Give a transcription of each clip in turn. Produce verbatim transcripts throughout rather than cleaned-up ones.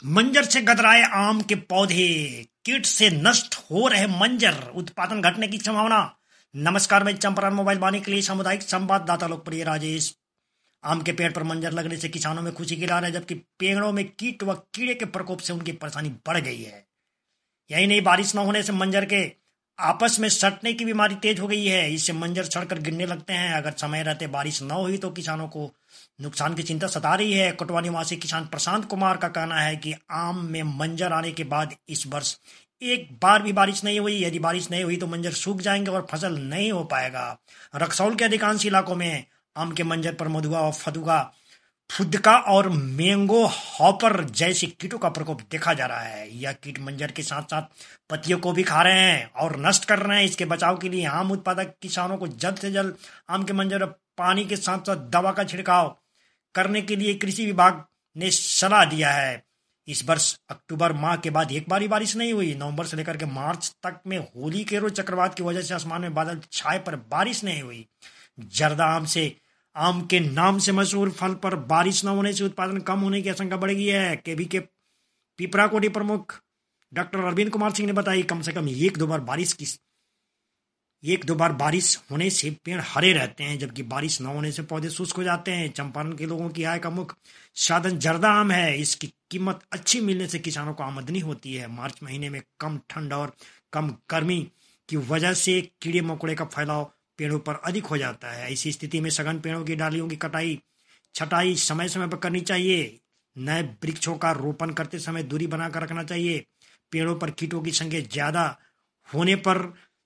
मंजर से गदराए आम के पौधे, कीट से नष्ट हो रहे मंजर, उत्पादन घटने की संभावना। नमस्कार, मैं चंपारण मोबाइल वाणी के लिए सामुदायिक संवाददाता लोकप्रिय राजेश। आम के पेड़ पर मंजर लगने से किसानों में खुशी की लहर है, जबकि पेड़ों में कीट व कीड़े के प्रकोप से उनकी परेशानी बढ़ गई है। यही नहीं, बारिश न होने से मंजर के आपस में सटने की बीमारी तेज हो गई है। इससे मंजर सड़कर गिरने लगते हैं। अगर समय रहते बारिश न हुई तो किसानों को नुकसान की चिंता सता रही है। कोटवा निवासी किसान प्रशांत कुमार का कहना है कि आम में मंजर आने के बाद इस वर्ष एक बार भी बारिश नहीं हुई। यदि बारिश नहीं हुई तो मंजर सूख जाएंगे और फसल नहीं हो पाएगा। रक्सौल के अधिकांश इलाकों में आम के मंजर पर मधुआ और फदुगा फुदका और मैंगो हॉपर जैसे कीटों का प्रकोप देखा जा रहा है। यह कीट मंजर के साथ साथ पत्तियों को भी खा रहे हैं और नष्ट कर रहे हैं। इसके बचाव के लिए आम उत्पादक किसानों को जल्द से जल्द आम के मंजर पर पानी के साथ साथ दवा का छिड़काव करने के लिए कृषि विभाग ने सलाह दिया है। इस वर्ष अक्टूबर माह के बाद एक बार ही बारिश नहीं हुई। नवंबर से लेकर के मार्च तक में होली के रोज चक्रवात की वजह से आसमान में बादल छाए पर बारिश नहीं हुई। जर्दा आम से आम के नाम से मशहूर फल पर बारिश न होने से उत्पादन कम होने की आशंका बढ़ गई है। केवी के पिपराकोटी प्रमुख डॉक्टर अरविंद कुमार सिंह ने बताया, कम से कम एक दो बार बारिश की एक दो बार बारिश होने से पेड़ हरे रहते हैं, जबकि बारिश न होने से पौधे शुष्क हो जाते हैं। चंपारण के लोगों की आय का मुख्य साधन जर्दा आम है। इसकी कीमत अच्छी मिलने से किसानों को आमदनी होती है। मार्च महीने में कम ठंड और कम गर्मी की वजह से कीड़े मकोड़े का फैलाव पेड़ों पर अधिक हो जाता है। इसी स्थिति में सघन पेड़ों की डालियों की कटाई छटाई समय समय पर करनी चाहिए। नए वृक्षों का रोपण करते समय दूरी बनाकर रखना चाहिए। पेड़ों पर कीटों की संख्या ज्यादा होने पर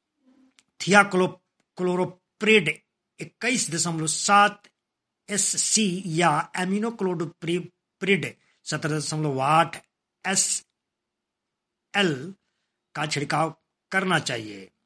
थियाक्लोप्रिड इक्कीस दशमलव सात एस सी या एमिनोक्लोप्रिड सत्रह दशमलव आठ एस एल का छिड़काव करना चाहिए।